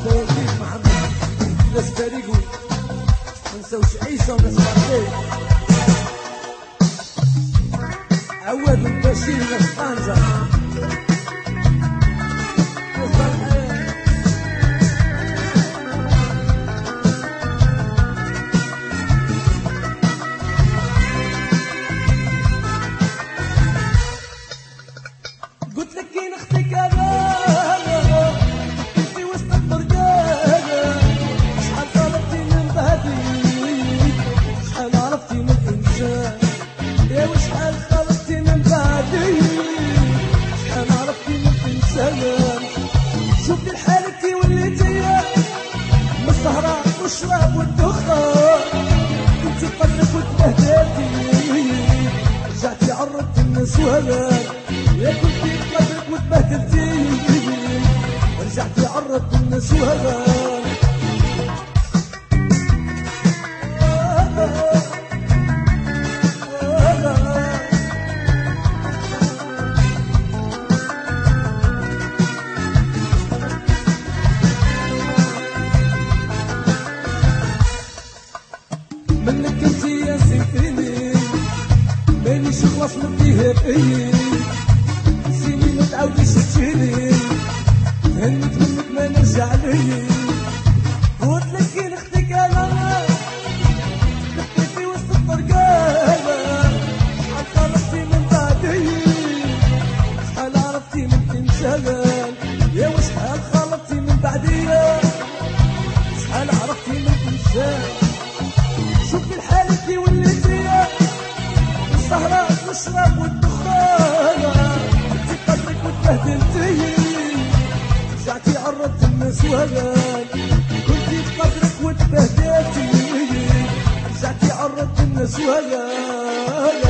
كيف محمد ناس فريقو ما نساوش عيسى وناس مرتين عواد البشير ناس طنجة قلت لك كي نختك انا في وسط الطرقان شحال طلبتي من بعدي شحال عرفتي من الانسان يا وشحال خلقتي من بعدي شحال عرفتي من الانسان شوفي الحال كي وليتي من السهرة والشراب والدخان كنتي قدرك وتبهدلتي رجعتي عرضت الناس وهلال يا كنتي قدرك وتبهدلتي رجعتي عرضت الناس وهلال منك انتي يا سيفيني مانيش خلاص نبديها فيا سيني ما تعاوديش تجيني تهنيت منك ما نرجع لي قلت لك كي نختك انا تبكي في وسط الطرقان شحال خلصتي من بعدي شحال عرفتي من الانسان يا وشحال خلصتي من بعدي شحال عرفتي من الانسان شوفي الحال كي وليتي السهرة والشراب والدخان كنتي قدرك وتبهدلتي رجعتي عرضت الناس وهلال كنتي بقدرك وتبهدلتي رجعتي عرضت الناس وهلال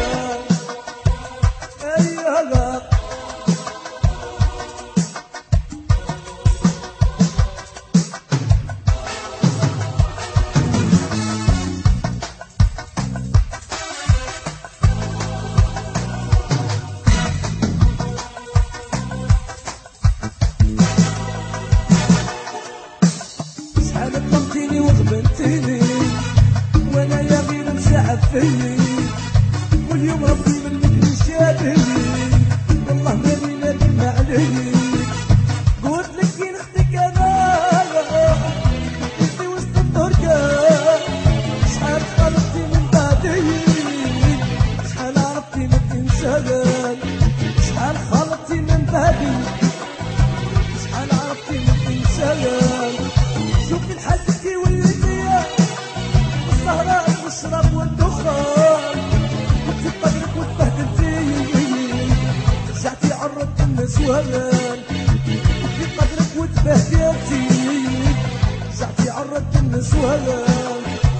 اي هلا وخبنتيني وانا يا غير مساعد فيني واليوم ربي منك نشادني والله ماني نادم عليك قلت لك كي نختك انا في وسط الطرقان شحال خلقتي من بعدي شحال عرفتي من الانسان شحال خلقتي من بعدي شحال عرفتي من الانسان شوفي الحال كي وليتي السهرة والشراب والدخان كنتي بقدرك وتبهدلتي رجعتي عرضت الناس وهلال كنتي بقدرك وتبهدلتي رجعتي عرضت الناس وهلال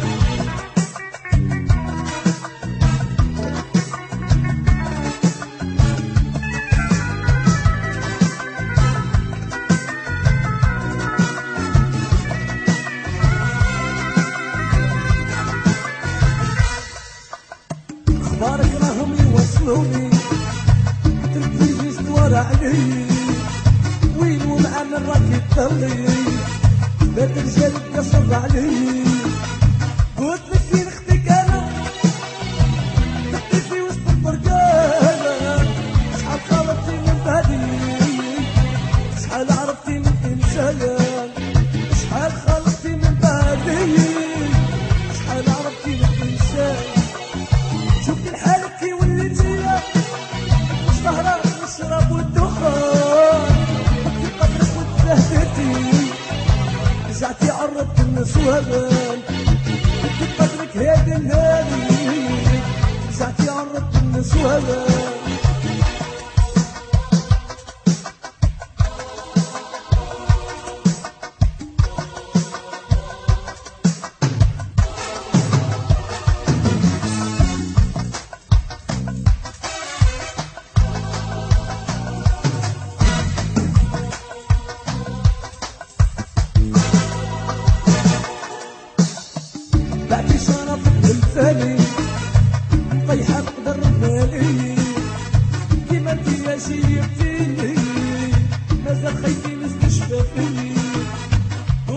اخبارك راهم يوصلوني تركي جيت ورا علي وين ومع من راكي تضلي بات رجالك قصر علي قلت لك كي نختك انا تبكي في وسط الطرقان شحال خلقتي من بعدي شحال عرفتي من انسان شحال خلقتي من بعدي شحال عرفتي من انسان شوفي الحال كي وليتي السهرة والشراب والدخان كنتي بقدرك وتبهدلتي رجعتي عرضت الناس وهلال كنتي بقدرك هادي الهادي رجعتي عرضت الناس وهلال بعدي شرف الثاني طيحة بقدر مالي كيما انتي يا جيبتيني مازال خايفين استشفى فيني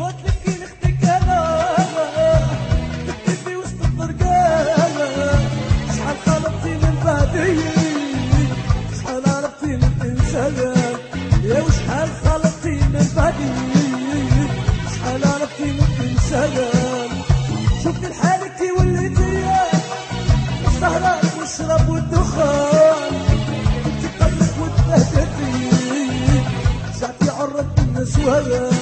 انسان يا وشحال خلقتي من بعدي شحال عرفتي من انسان شوفي الحال كي وليت يا السهرة والشرب والدخان انت قلبك وتبهدلتي ساعتي عرضت النسوان